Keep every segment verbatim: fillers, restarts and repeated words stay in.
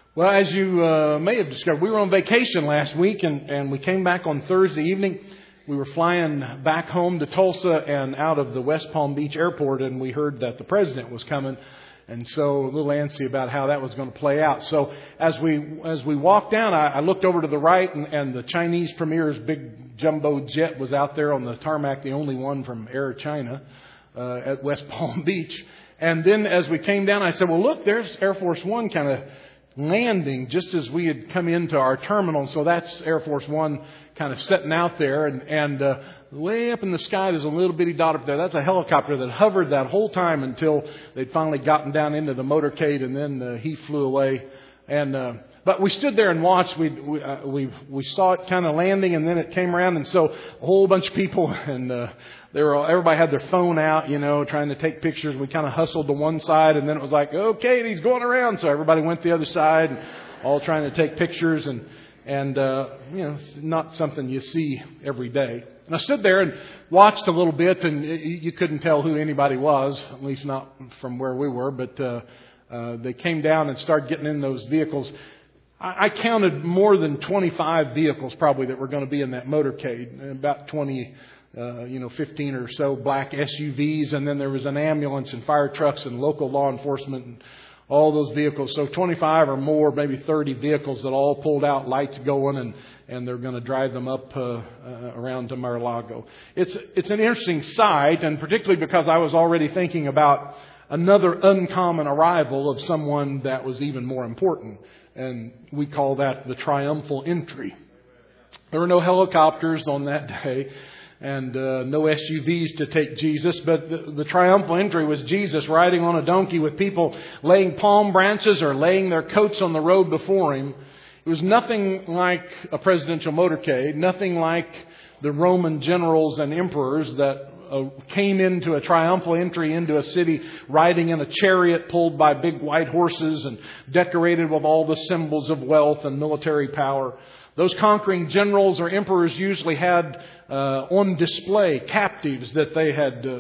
Well, as you uh, may have discovered, we were on vacation last week, and, and we came back on Thursday evening. We were flying back home to Tulsa and out of the West Palm Beach airport, and we heard that the president was coming, and so a little antsy about how that was going to play out. So as we as we walked down, I, I looked over to the right, and, and the Chinese premier's big jumbo jet was out there on the tarmac, the only one from Air China uh, at West Palm Beach. And then as we came down, I said, well, look, there's Air Force One kind of landing just as we had come into our terminal. So that's Air Force One kind of sitting out there. And, and uh, way up in the sky, there's a little bitty dot up there. That's a helicopter that hovered that whole time until they'd finally gotten down into the motorcade, and then uh, he flew away. And uh, but we stood there and watched. We we uh, we, we saw it kind of landing, and then it came around, and so a whole bunch of people and uh, they were all, everybody had their phone out, you know, trying to take pictures. We kind of hustled to one side, and then it was like, okay, he's going around. So everybody went the other side, and all trying to take pictures, and and uh, you know, it's not something you see every day. And I stood there and watched a little bit, and it, you couldn't tell who anybody was, at least not from where we were, but. Uh, Uh, they came down and started getting in those vehicles. I, I counted more than twenty-five vehicles probably that were going to be in that motorcade. About twenty, uh, you know, fifteen or so black S U Vs. And then there was an ambulance and fire trucks and local law enforcement and all those vehicles. So twenty-five or more, maybe thirty vehicles that all pulled out, lights going, and, and they're going to drive them up uh, uh, around to Mar-a-Lago. It's, it's an interesting sight, and particularly because I was already thinking about another uncommon arrival of someone that was even more important. And we call that the triumphal entry. There were no helicopters on that day and uh, no S U Vs to take Jesus. But the, the triumphal entry was Jesus riding on a donkey with people laying palm branches or laying their coats on the road before him. It was nothing like a presidential motorcade, nothing like the Roman generals and emperors that Uh, came into a triumphal entry into a city riding in a chariot pulled by big white horses and decorated with all the symbols of wealth and military power. Those conquering generals or emperors usually had uh, on display captives that they had uh,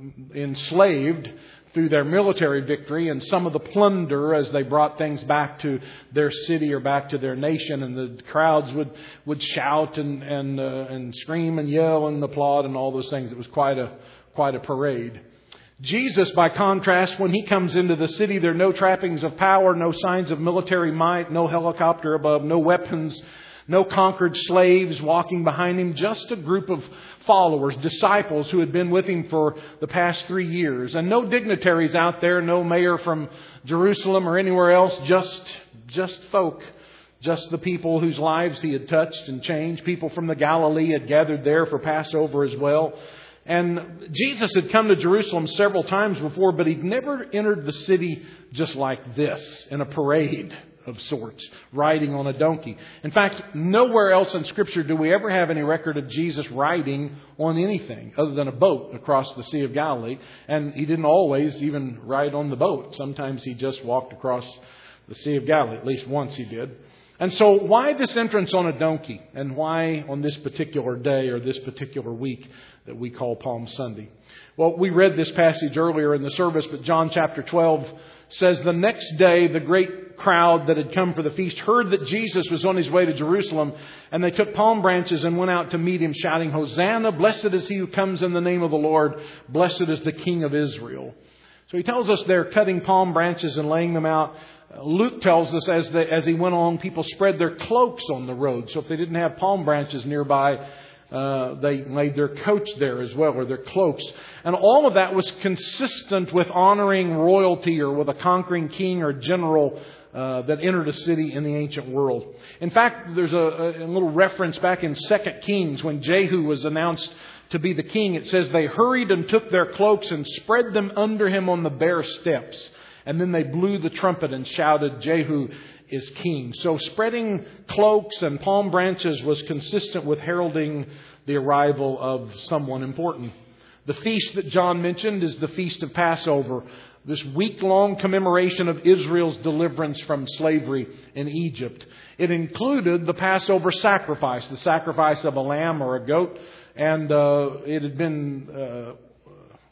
enslaved through their military victory, and some of the plunder as they brought things back to their city or back to their nation, and the crowds would, would shout and and uh, and scream and yell and applaud and all those things. It was quite a quite a parade. Jesus, by contrast, when he comes into the city, there are no trappings of power, no signs of military might, no helicopter above, no weapons, no conquered slaves walking behind him, just a group of followers, disciples who had been with him for the past three years. And no dignitaries out there, no mayor from Jerusalem or anywhere else, just, just folk, just the people whose lives he had touched and changed. People from the Galilee had gathered there for Passover as well. And Jesus had come to Jerusalem several times before, but he'd never entered the city just like this, in a parade of sorts, riding on a donkey. In fact, nowhere else in Scripture do we ever have any record of Jesus riding on anything other than a boat across the Sea of Galilee. And he didn't always even ride on the boat. Sometimes he just walked across the Sea of Galilee. At least once he did. And so why this entrance on a donkey? And why on this particular day or this particular week that we call Palm Sunday? Well, we read this passage earlier in the service, but John chapter twelve says, the next day the great crowd that had come for the feast heard that Jesus was on his way to Jerusalem, and they took palm branches and went out to meet him, shouting, Hosanna, blessed is he who comes in the name of the Lord, blessed is the King of Israel. So he tells us they're cutting palm branches and laying them out. Luke tells us as, they, as he went along, people spread their cloaks on the road. So if they didn't have palm branches nearby, Uh, they laid their coats there as well, or their cloaks. And all of that was consistent with honoring royalty or with a conquering king or general uh, that entered a city in the ancient world. In fact, there's a, a little reference back in Second Kings when Jehu was announced to be the king. It says they hurried and took their cloaks and spread them under him on the bare steps. And then they blew the trumpet and shouted, Jehu is king. So spreading cloaks and palm branches was consistent with heralding the arrival of someone important. The feast that John mentioned is the Feast of Passover, this week-long commemoration of Israel's deliverance from slavery in Egypt. It included the Passover sacrifice, the sacrifice of a lamb or a goat, and uh, it had been uh,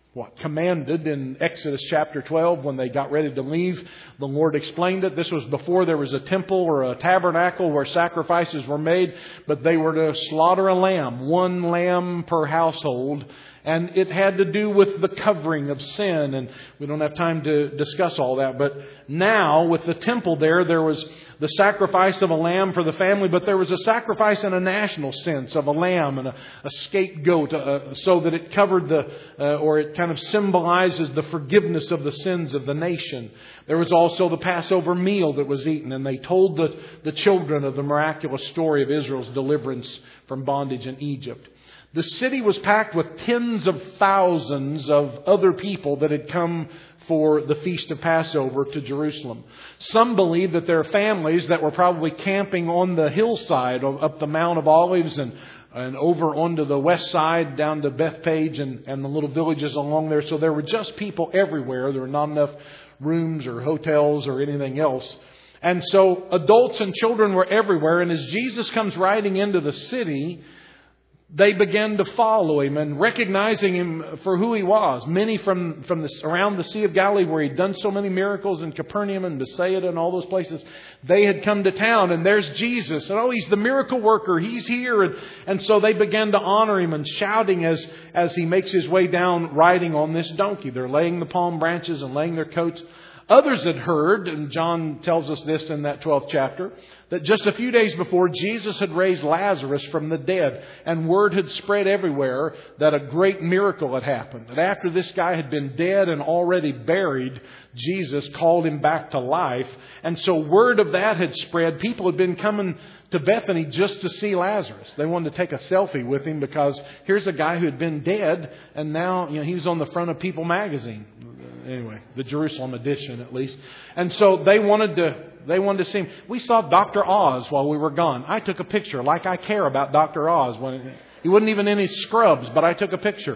what commanded in Exodus chapter twelve when they got ready to leave. The Lord explained it. This was before there was a temple or a tabernacle where sacrifices were made, but they were to slaughter a lamb, one lamb per household. And it had to do with the covering of sin. And we don't have time to discuss all that. But now, with the temple there, there was the sacrifice of a lamb for the family. But there was a sacrifice in a national sense of a lamb and a, a scapegoat. Uh, so that it covered the, uh, or it kind of symbolizes the forgiveness of the sins of the nation. There was also the Passover meal that was eaten. And they told the, the children of the miraculous story of Israel's deliverance from bondage in Egypt. The city was packed with tens of thousands of other people that had come for the Feast of Passover to Jerusalem. Some believe that there are families that were probably camping on the hillside up the Mount of Olives and, and over onto the west side down to Bethpage and, and the little villages along there. So there were just people everywhere. There were not enough rooms or hotels or anything else. And so adults and children were everywhere. And as Jesus comes riding into the city, they began to follow Him and recognizing Him for who He was. Many from, from the, around the Sea of Galilee where He'd done so many miracles in Capernaum and Bethsaida and all those places, they had come to town and there's Jesus. And oh, He's the miracle worker. He's here. And, and so they began to honor Him and shouting as, as He makes His way down riding on this donkey. They're laying the palm branches and laying their coats. Others had heard, and John tells us this in that twelfth chapter, that just a few days before Jesus had raised Lazarus from the dead, and word had spread everywhere that a great miracle had happened. That after this guy had been dead and already buried, Jesus called him back to life. And so word of that had spread. People had been coming to Bethany just to see Lazarus. They wanted to take a selfie with him because here's a guy who had been dead and now, you know, he was on the front of People magazine. Anyway, the Jerusalem edition at least. And so they wanted to they wanted to see him. We saw Doctor Oz while we were gone. I took a picture like I care about Doctor Oz. When he wasn't even in his scrubs, but I took a picture.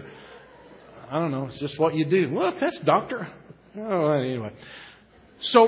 I don't know. It's just what you do. Look, that's Doctor. Oh, anyway. So...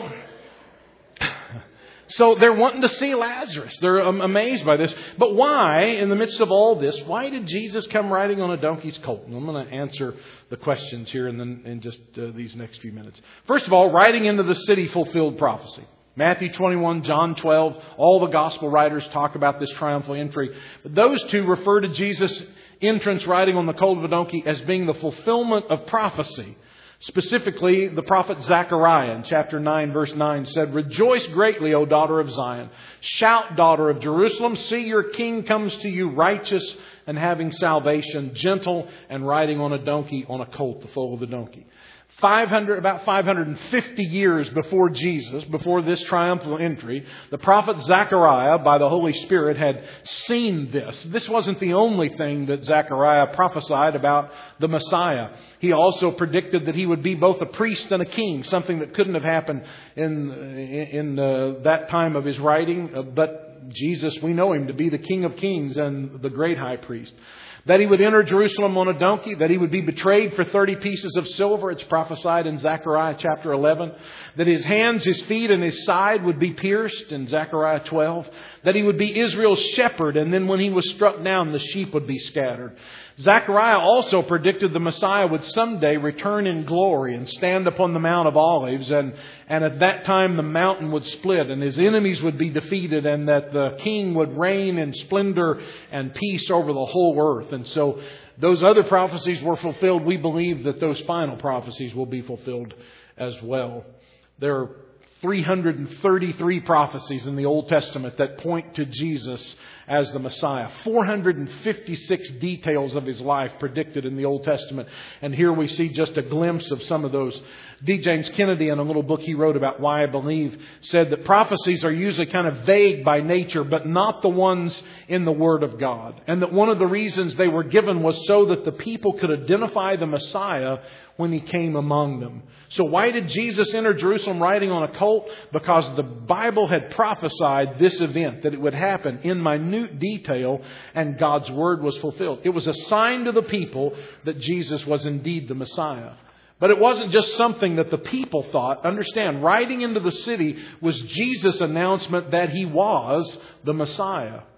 So they're wanting to see Lazarus. They're amazed by this. But why, in the midst of all this, why did Jesus come riding on a donkey's colt? And I'm going to answer the questions here in, the, in just uh, these next few minutes. First of all, riding into the city fulfilled prophecy. Matthew twenty-one, John twelve, all the gospel writers talk about this triumphal entry. But those two refer to Jesus' entrance riding on the colt of a donkey as being the fulfillment of prophecy. Specifically, the prophet Zechariah in chapter nine, verse nine said, "Rejoice greatly, O daughter of Zion. Shout, daughter of Jerusalem. See, your king comes to you righteous and having salvation, gentle and riding on a donkey, on a colt, the foal of the donkey." five hundred, about five hundred fifty years before Jesus, before this triumphal entry, the prophet Zechariah, by the Holy Spirit, had seen this. This wasn't the only thing that Zechariah prophesied about the Messiah. He also predicted that He would be both a priest and a king, something that couldn't have happened in, in uh, that time of His writing. Uh, but Jesus, we know Him to be the King of Kings and the great high priest. That He would enter Jerusalem on a donkey. That He would be betrayed for thirty pieces of silver. It's prophesied in Zechariah chapter eleven. That His hands, His feet, and His side would be pierced in Zechariah twelve. That He would be Israel's shepherd. And then when He was struck down, the sheep would be scattered. Zechariah also predicted the Messiah would someday return in glory and stand upon the Mount of Olives. And, and at that time the mountain would split and His enemies would be defeated, and that the King would reign in splendor and peace over the whole earth. And so those other prophecies were fulfilled. We believe that those final prophecies will be fulfilled as well. There are three hundred thirty-three prophecies in the Old Testament that point to Jesus as the Messiah. four hundred fifty-six details of His life predicted in the Old Testament. And here we see just a glimpse of some of those. D. James Kennedy, in a little book he wrote about Why I Believe, said that prophecies are usually kind of vague by nature, but not the ones in the Word of God. And that one of the reasons they were given was so that the people could identify the Messiah when He came among them. So why did Jesus enter Jerusalem riding on a colt? Because the Bible had prophesied this event, that it would happen in minute detail, and God's Word was fulfilled. It was a sign to the people that Jesus was indeed the Messiah. But it wasn't just something that the people thought. Understand, riding into the city was Jesus' announcement that He was the Messiah.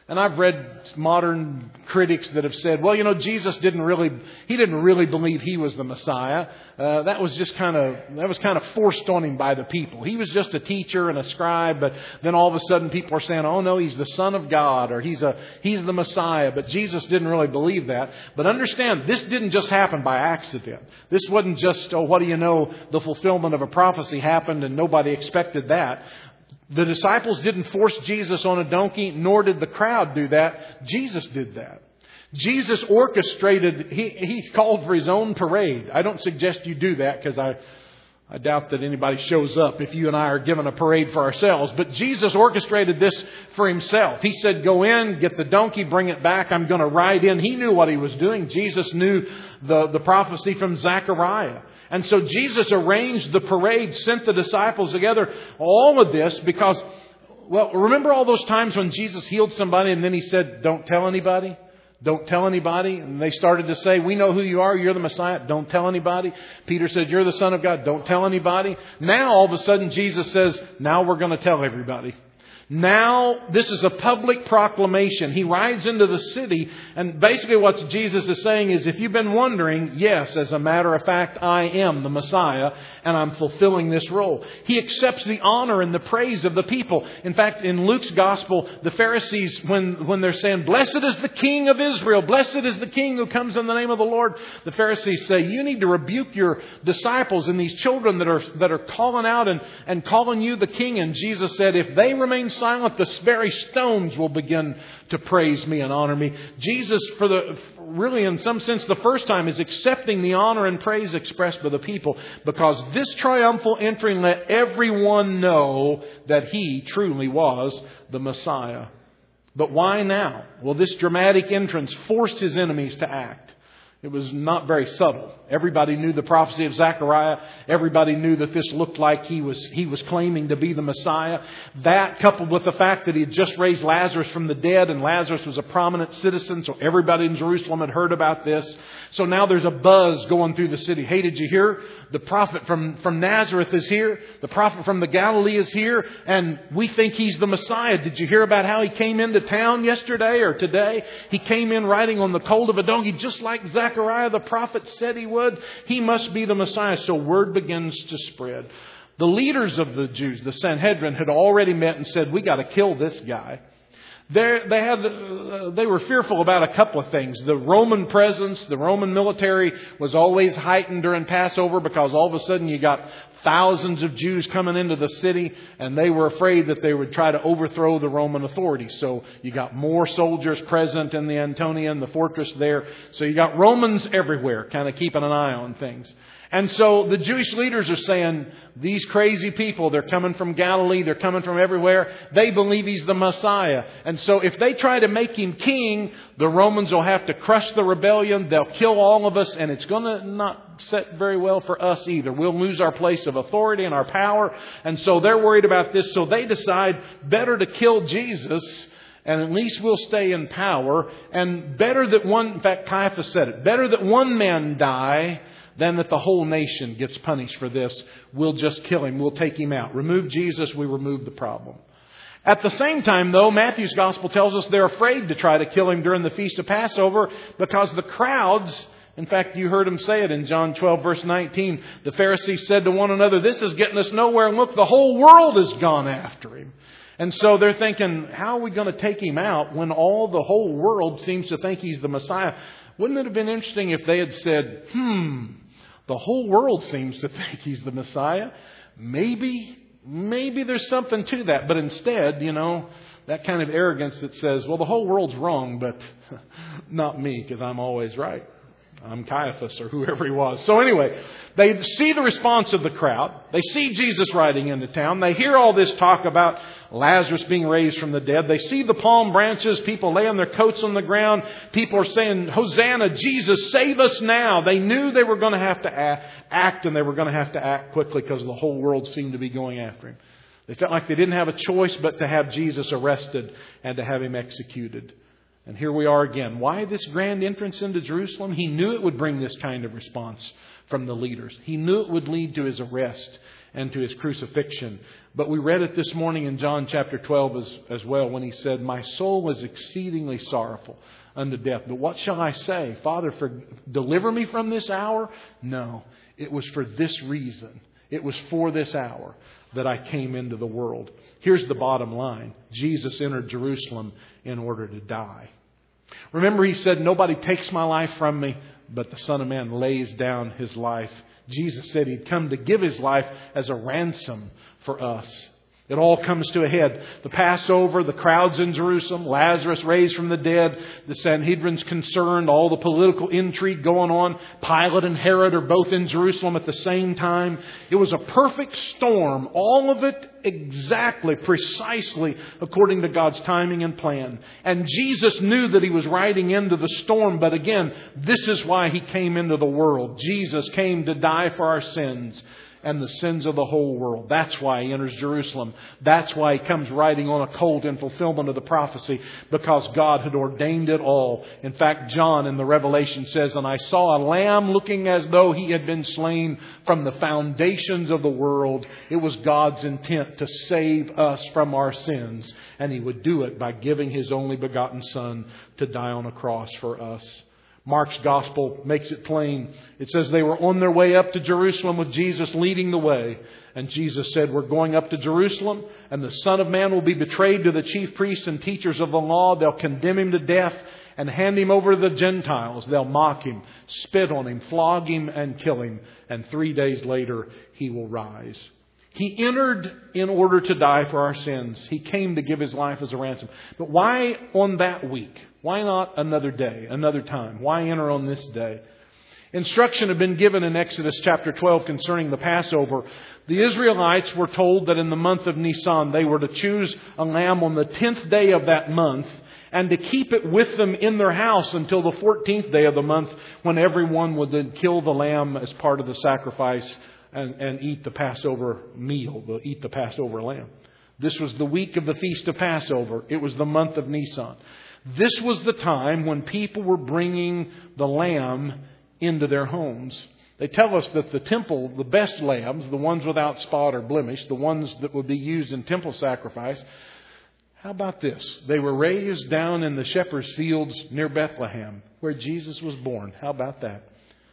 And I've read modern critics that have said, well, you know, Jesus didn't really, he didn't really believe he was the Messiah. Uh, that was just kind of, that was kind of forced on him by the people. He was just a teacher and a scribe, but then all of a sudden people are saying, oh no, he's the Son of God, or he's a, he's the Messiah. But Jesus didn't really believe that. But understand, this didn't just happen by accident. This wasn't just, oh, what do you know, the fulfillment of a prophecy happened and nobody expected that. The disciples didn't force Jesus on a donkey, nor did the crowd do that. Jesus did that. Jesus orchestrated, he, he called for his own parade. I don't suggest you do that because I, I doubt that anybody shows up if you and I are given a parade for ourselves. But Jesus orchestrated this for himself. He said, go in, get the donkey, bring it back. I'm going to ride in. He knew what he was doing. Jesus knew the, the prophecy from Zechariah. And so Jesus arranged the parade, sent the disciples together, all of this because, well, remember all those times when Jesus healed somebody and then he said, don't tell anybody? Don't tell anybody. And they started to say, we know who you are. You're the Messiah. Don't tell anybody. Peter said, you're the Son of God. Don't tell anybody. Now, all of a sudden, Jesus says, now we're going to tell everybody. Now, this is a public proclamation. He rides into the city, and basically what Jesus is saying is, if you've been wondering, yes, as a matter of fact, I am the Messiah, and I'm fulfilling this role. He accepts the honor and the praise of the people. In fact, in Luke's Gospel, the Pharisees, when, when they're saying, blessed is the King of Israel, blessed is the King who comes in the name of the Lord, the Pharisees say, you need to rebuke your disciples and these children that are, that are calling out and, and calling you the King. And Jesus said, if they remain silent, the very stones will begin to praise me and honor me. Jesus, for the really in some sense, the first time is accepting the honor and praise expressed by the people because this triumphal entry let everyone know that he truly was the Messiah. But why now? Well, this dramatic entrance forced his enemies to act. It was not very subtle. Everybody knew the prophecy of Zechariah. Everybody knew that this looked like he was he was claiming to be the Messiah. That, coupled with the fact that he had just raised Lazarus from the dead, and Lazarus was a prominent citizen, so everybody in Jerusalem had heard about this. So now there's a buzz going through the city. Hey, did you hear? The prophet from, from Nazareth is here. The prophet from the Galilee is here. And we think he's the Messiah. Did you hear about how he came into town yesterday or today? He came in riding on the colt of a donkey, just like Zechariah the prophet said he would. He must be the Messiah. So word begins to spread. The leaders of the Jews, the Sanhedrin, had already met and said, we got to kill this guy. They they had uh, they were fearful about a couple of things. The Roman presence, the Roman military was always heightened during Passover because all of a sudden you got thousands of Jews coming into the city, and they were afraid that they would try to overthrow the Roman authorities. So you got more soldiers present in the Antonian, the fortress there. So you got Romans everywhere, kind of keeping an eye on things. And so the Jewish leaders are saying, these crazy people, they're coming from Galilee, they're coming from everywhere. They believe he's the Messiah. And so if they try to make him king, the Romans will have to crush the rebellion. They'll kill all of us, and it's going to not set very well for us either. We'll lose our place of authority and our power. And so they're worried about this. So they decide better to kill Jesus, and at least we'll stay in power. And better that one, in fact, Caiaphas said it, better that one man die than that the whole nation gets punished for this. We'll just kill him. We'll take him out. Remove Jesus, we remove the problem. At the same time, though, Matthew's Gospel tells us they're afraid to try to kill him during the Feast of Passover because the crowds, in fact, you heard him say it in John twelve, verse nineteen, the Pharisees said to one another, this is getting us nowhere. And look, the whole world has gone after him. And so they're thinking, how are we going to take him out when all the whole world seems to think he's the Messiah? Wouldn't it have been interesting if they had said, hmm, the whole world seems to think he's the Messiah. Maybe, maybe there's something to that. But instead, you know, that kind of arrogance that says, well, the whole world's wrong, but not me, because I'm always right. I'm Caiaphas or whoever he was. So anyway, they see the response of the crowd. They see Jesus riding into town. They hear all this talk about Lazarus being raised from the dead. They see the palm branches, people laying their coats on the ground. People are saying, Hosanna, Jesus, save us now. They knew they were going to have to act, and they were going to have to act quickly because the whole world seemed to be going after him. They felt like they didn't have a choice but to have Jesus arrested and to have him executed. And here we are again. Why this grand entrance into Jerusalem? He knew it would bring this kind of response from the leaders. He knew it would lead to his arrest and to His crucifixion. But we read it this morning in John chapter twelve as, as well, when He said, "My soul is exceedingly sorrowful unto death. But what shall I say? Father, for, deliver me from this hour?" No, it was for this reason. It was for this hour that I came into the world. Here's the bottom line. Jesus entered Jerusalem in order to die. Remember, He said, "Nobody takes my life from me, but the Son of Man lays down His life." Jesus said He'd come to give His life as a ransom for us. It all comes to a head. The Passover, the crowds in Jerusalem, Lazarus raised from the dead, the Sanhedrin's concerned, all the political intrigue going on. Pilate and Herod are both in Jerusalem at the same time. It was a perfect storm. All of it exactly, precisely according to God's timing and plan. And Jesus knew that He was riding into the storm. But again, this is why He came into the world. Jesus came to die for our sins and the sins of the whole world. That's why He enters Jerusalem. That's why He comes riding on a colt in fulfillment of the prophecy, because God had ordained it all. In fact, John in the Revelation says, "And I saw a lamb looking as though he had been slain from the foundations of the world." It was God's intent to save us from our sins, and He would do it by giving His only begotten Son to die on a cross for us. Mark's Gospel makes it plain. It says they were on their way up to Jerusalem with Jesus leading the way. And Jesus said, "We're going up to Jerusalem, and the Son of Man will be betrayed to the chief priests and teachers of the law. They'll condemn Him to death and hand Him over to the Gentiles. They'll mock Him, spit on Him, flog Him, and kill Him. And three days later, He will rise." He entered in order to die for our sins. He came to give His life as a ransom. But why on that week? Why not another day, another time? Why enter on this day? Instruction had been given in Exodus chapter twelve concerning the Passover. The Israelites were told that in the month of Nisan they were to choose a lamb on the tenth day of that month and to keep it with them in their house until the fourteenth day of the month, when everyone would then kill the lamb as part of the sacrifice and, and eat the Passover meal, they'll eat the Passover lamb. This was the week of the Feast of Passover. It was the month of Nisan. This was the time when people were bringing the lamb into their homes. They tell us that the temple, the best lambs, the ones without spot or blemish, the ones that would be used in temple sacrifice, how about this? They were raised down in the shepherd's fields near Bethlehem, where Jesus was born. How about that?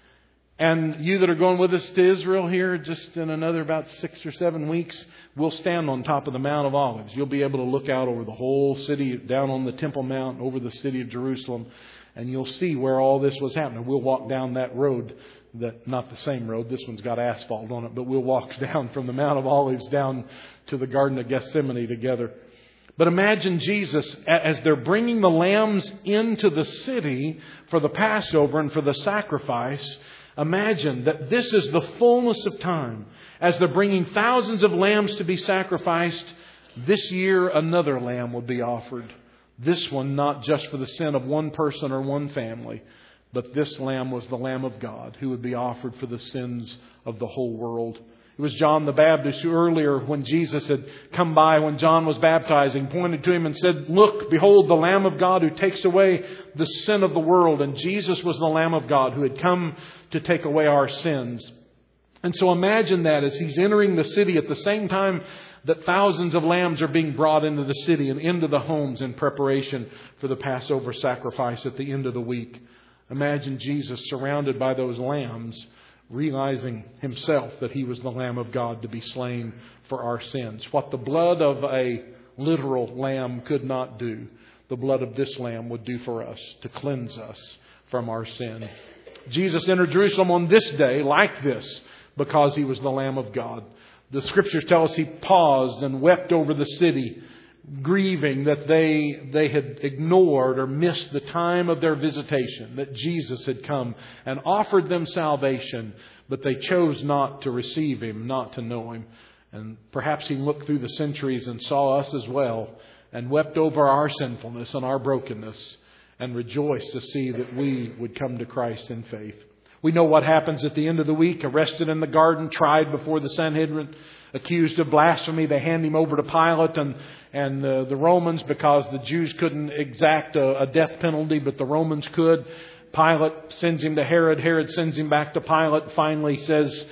And you that are going with us to Israel here, just in another about six or seven weeks, we'll stand on top of the Mount of Olives. You'll be able to look out over the whole city, down on the Temple Mount, over the city of Jerusalem, and you'll see where all this was happening. We'll walk down that road, that not the same road. This one's got asphalt on it, but we'll walk down from the Mount of Olives down to the Garden of Gethsemane together. But imagine Jesus, as they're bringing the lambs into the city for the Passover and for the sacrifice. Imagine that this is the fullness of time. As they're bringing thousands of lambs to be sacrificed, this year another lamb will be offered. This one not just for the sin of one person or one family, but this lamb was the Lamb of God who would be offered for the sins of the whole world. It was John the Baptist who earlier, when Jesus had come by, when John was baptizing, pointed to him and said, "Look, behold, the Lamb of God who takes away the sin of the world." And Jesus was the Lamb of God who had come to take away our sins. And so imagine that as He's entering the city at the same time that thousands of lambs are being brought into the city and into the homes in preparation for the Passover sacrifice at the end of the week. Imagine Jesus surrounded by those lambs, realizing Himself that He was the Lamb of God to be slain for our sins. What the blood of a literal lamb could not do, the blood of this lamb would do for us to cleanse us from our sin. Jesus entered Jerusalem on this day like this because He was the Lamb of God. The Scriptures tell us He paused and wept over the city, grieving that they they had ignored or missed the time of their visitation, that Jesus had come and offered them salvation, but they chose not to receive Him, not to know Him. And perhaps He looked through the centuries and saw us as well and wept over our sinfulness and our brokenness and rejoiced to see that we would come to Christ in faith. We know what happens at the end of the week. Arrested in the garden, tried before the Sanhedrin, accused of blasphemy. They hand Him over to Pilate and, and the, the Romans, because the Jews couldn't exact a, a death penalty, but the Romans could. Pilate sends Him to Herod. Herod sends Him back to Pilate. Finally says,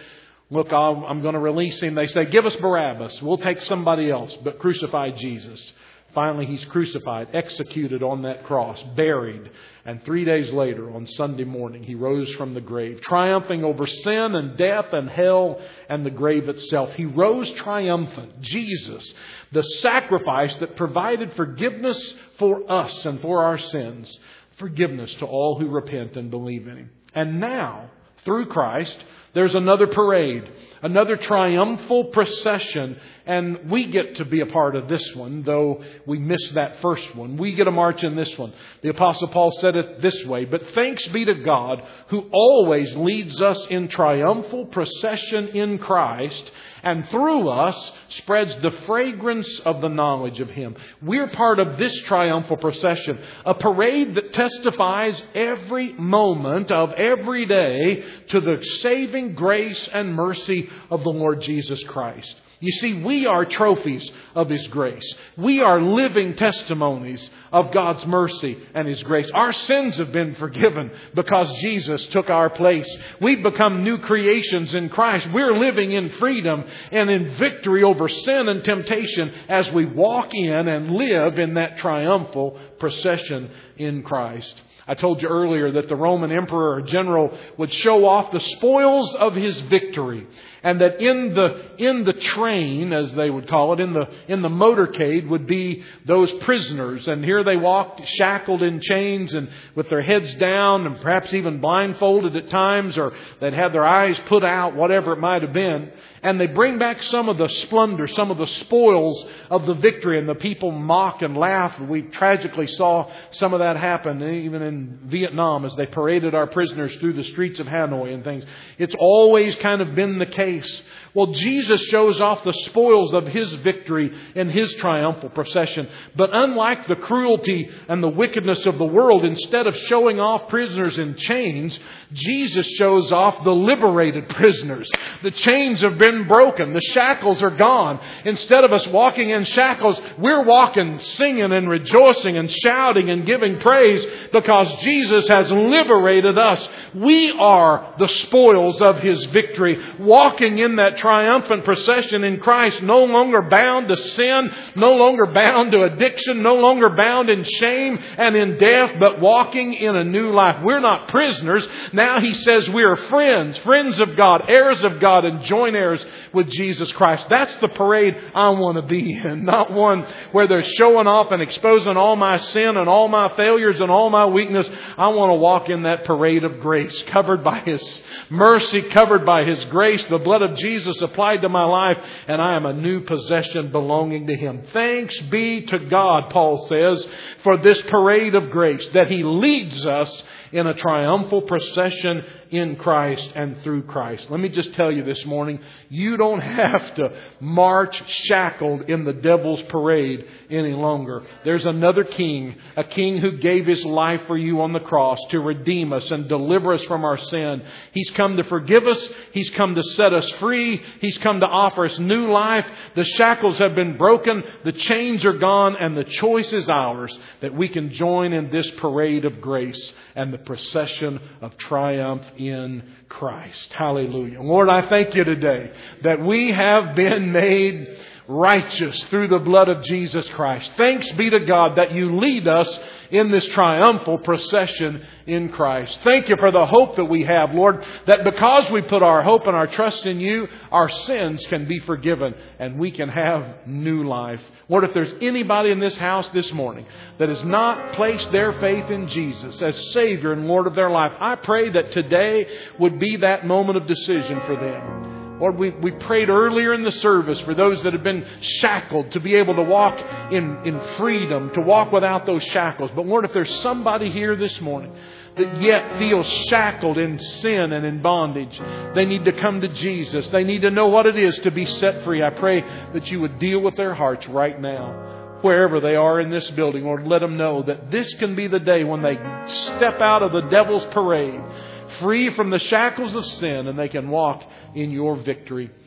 Look, I'll, I'm going to release him. They say, give us Barabbas. We'll take somebody else, but crucify Jesus. Finally, he's crucified, executed on that cross, buried. And three days later, on Sunday morning, he rose from the grave, triumphing over sin and death and hell and the grave itself. He rose triumphant. Jesus, the sacrifice that provided forgiveness for us and for our sins. Forgiveness to all who repent and believe in Him. And now, through Christ, there's another parade, another triumphal procession, and we get to be a part of this one, though we missed that first one. We get a march in this one. The Apostle Paul said it this way, but thanks be to God who always leads us in triumphal procession in Christ, and through us spreads the fragrance of the knowledge of Him. We're part of this triumphal procession, a parade that testifies every moment of every day to the saving grace and mercy of the Lord Jesus Christ. You see, we are trophies of His grace. We are living testimonies of God's mercy and His grace. Our sins have been forgiven because Jesus took our place. We've become new creations in Christ. We're living in freedom and in victory over sin and temptation as we walk in and live in that triumphal procession in Christ. I told you earlier that the Roman emperor or general would show off the spoils of his victory. And that in the in the train, as they would call it, in the in the motorcade would be those prisoners. And here they walked shackled in chains and with their heads down and perhaps even blindfolded at times, or they'd have their eyes put out, whatever it might have been. And they bring back some of the splendor, some of the spoils of the victory, and the people mock and laugh. We tragically saw some of that happen even in Vietnam as they paraded our prisoners through the streets of Hanoi and things. It's always kind of been the case. Well, Jesus shows off the spoils of His victory in His triumphal procession. But unlike the cruelty and the wickedness of the world, instead of showing off prisoners in chains, Jesus shows off the liberated prisoners. The chains have been broken. The shackles are gone. Instead of us walking in shackles, we're walking singing and rejoicing and shouting and giving praise because Jesus has liberated us. We are the spoils of His victory, walking in that triumphant procession in Christ, no longer bound to sin, no longer bound to addiction, no longer bound in shame and in death, but walking in a new life. We're not prisoners. Now He says we are friends, friends of God, heirs of God, and joint heirs with Jesus Christ. That's the parade I want to be in, not one where they're showing off and exposing all my sin and all my failures and all my weakness. I want to walk in that parade of grace, covered by His mercy, covered by His grace, the blood of Jesus applied to my life, and I am a new possession belonging to Him. Thanks be to God, Paul says, for this parade of grace, that He leads us in a triumphal procession in Christ and through Christ. Let me just tell you this morning, you don't have to march shackled in the devil's parade any longer. There's another king, a king who gave His life for you on the cross to redeem us and deliver us from our sin. He's come to forgive us. He's come to set us free. He's come to offer us new life. The shackles have been broken. The chains are gone, and the choice is ours that we can join in this parade of grace and the procession of triumph in Christ. Hallelujah. Lord, I thank You today that we have been made righteous through the blood of Jesus Christ. Thanks be to God that You lead us in this triumphal procession in Christ. Thank You for the hope that we have, Lord, that because we put our hope and our trust in You, our sins can be forgiven and we can have new life. Lord, if there's anybody in this house this morning that has not placed their faith in Jesus as Savior and Lord of their life, I pray that today would be that moment of decision for them. Lord, we, we prayed earlier in the service for those that have been shackled to be able to walk in, in freedom, to walk without those shackles. But Lord, if there's somebody here this morning that yet feels shackled in sin and in bondage, they need to come to Jesus. They need to know what it is to be set free. I pray that You would deal with their hearts right now. Wherever they are in this building, Lord, let them know that this can be the day when they step out of the devil's parade, free from the shackles of sin, and they can walk in Your victory.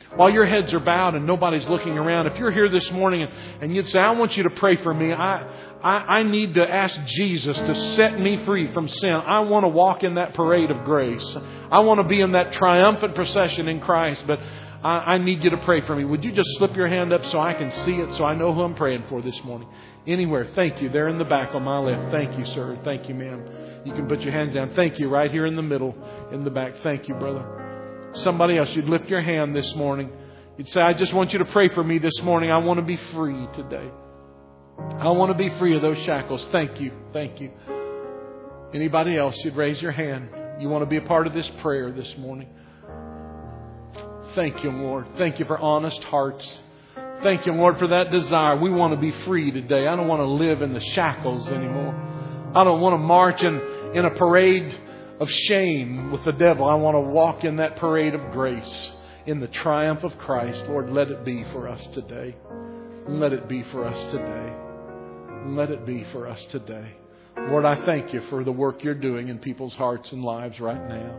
While your heads are bowed and nobody's looking around, if you're here this morning and, and you'd say, I want you to pray for me. I, I, I need to ask Jesus to set me free from sin. I want to walk in that parade of grace. I want to be in that triumphant procession in Christ, but I, I need you to pray for me. Would you just slip your hand up so I can see it, so I know who I'm praying for this morning? Anywhere. Thank you. There in the back on my left. Thank you, sir. Thank you, ma'am. You can put your hands down. Thank you. Right here in the middle, in the back. Thank you, brother. Somebody else, you'd lift your hand this morning. You'd say, I just want you to pray for me this morning. I want to be free today. I want to be free of those shackles. Thank you. Thank you. Anybody else, you'd raise your hand. You want to be a part of this prayer this morning. Thank you, Lord. Thank you for honest hearts. Thank you, Lord, for that desire. We want to be free today. I don't want to live in the shackles anymore. I don't want to march in, in a parade of shame with the devil. I want to walk in that parade of grace, in the triumph of Christ. Lord, let it be for us today. Let it be for us today. Let it be for us today. Lord, I thank you for the work you're doing in people's hearts and lives right now.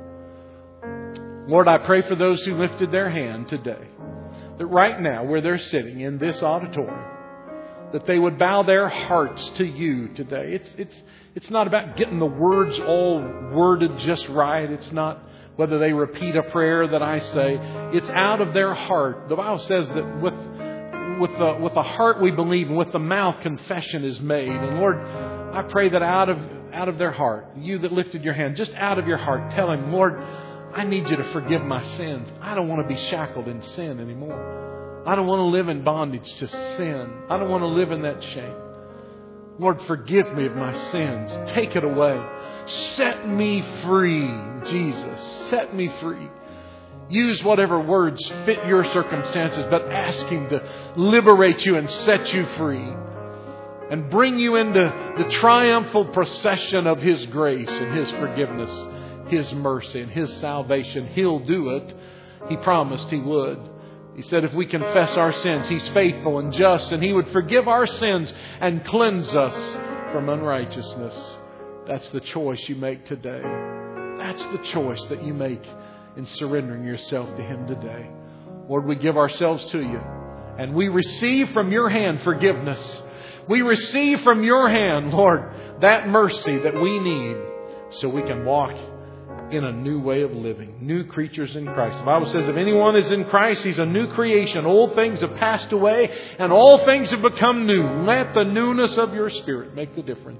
Lord, I pray for those who lifted their hand today, that right now, where they're sitting in this auditorium, that they would bow their hearts to you today. It's, it's, it's not about getting the words all worded just right. It's not whether they repeat a prayer that I say. It's out of their heart. The Bible says that with, with, the, with the heart we believe, and with the mouth confession is made. And Lord, I pray that out of, out of their heart, you that lifted your hand, just out of your heart, tell Him, Lord, I need you to forgive my sins. I don't want to be shackled in sin anymore. I don't want to live in bondage to sin. I don't want to live in that shame. Lord, forgive me of my sins. Take it away. Set me free, Jesus. Set me free. Use whatever words fit your circumstances, but ask Him to liberate you and set you free. And bring you into the triumphal procession of His grace and His forgiveness, His mercy and His salvation. He'll do it. He promised He would. He said if we confess our sins, He's faithful and just, and He would forgive our sins and cleanse us from unrighteousness. That's the choice you make today. That's the choice that you make in surrendering yourself to Him today. Lord, we give ourselves to you, and we receive from your hand forgiveness. We receive from your hand, Lord, that mercy that we need so we can walk in a new way of living. New creatures in Christ. The Bible says if anyone is in Christ, he's a new creation. Old things have passed away and all things have become new. Let the newness of your Spirit make the difference.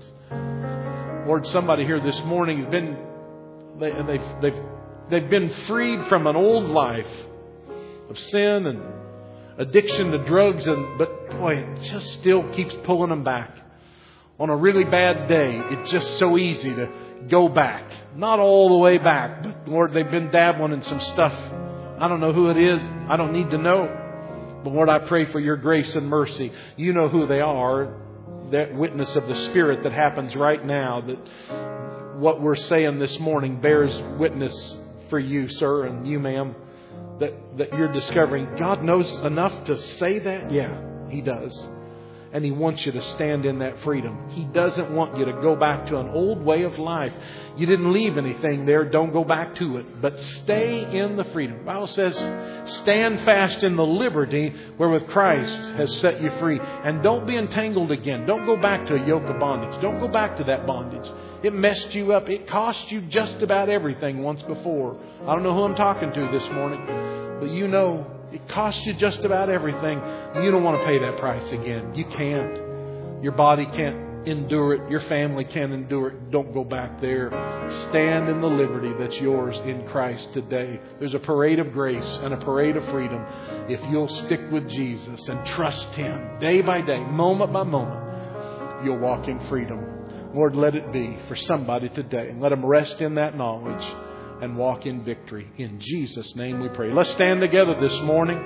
Lord, somebody here this morning has been, they, they've, they've, they've been freed from an old life of sin and addiction to drugs, and but boy, it just still keeps pulling them back. On a really bad day, it's just so easy to go back. Not all the way back, but Lord, they've been dabbling in some stuff. I don't know who it is. I don't need to know. But Lord, I pray for your grace and mercy. You know who they are. That witness of the Spirit that happens right now, that what we're saying this morning bears witness for you, sir, and you, ma'am, that, that you're discovering God knows enough to say that. Yeah, He does. And He wants you to stand in that freedom. He doesn't want you to go back to an old way of life. You didn't leave anything there. Don't go back to it. But stay in the freedom. The Bible says, stand fast in the liberty wherewith Christ has set you free. And don't be entangled again. Don't go back to a yoke of bondage. Don't go back to that bondage. It messed you up. It cost you just about everything once before. I don't know who I'm talking to this morning, but you know, it costs you just about everything. You don't want to pay that price again. You can't. Your body can't endure it. Your family can't endure it. Don't go back there. Stand in the liberty that's yours in Christ today. There's a parade of grace and a parade of freedom if you'll stick with Jesus and trust Him day by day, moment by moment. You'll walk in freedom. Lord, let it be for somebody today. And let them rest in that knowledge and walk in victory. In Jesus' name we pray. Let's stand together this morning.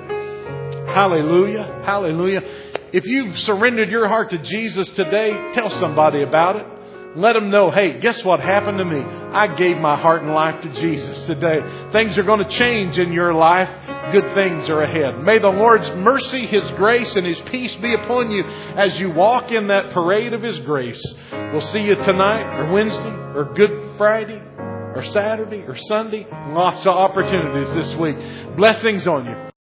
Hallelujah. Hallelujah. If you've surrendered your heart to Jesus today, tell somebody about it. Let them know, hey, guess what happened to me? I gave my heart and life to Jesus today. Things are going to change in your life. Good things are ahead. May the Lord's mercy, His grace, and His peace be upon you as you walk in that parade of His grace. We'll see you tonight or Wednesday or Good Friday or Saturday or Sunday. Lots of opportunities this week. Blessings on you.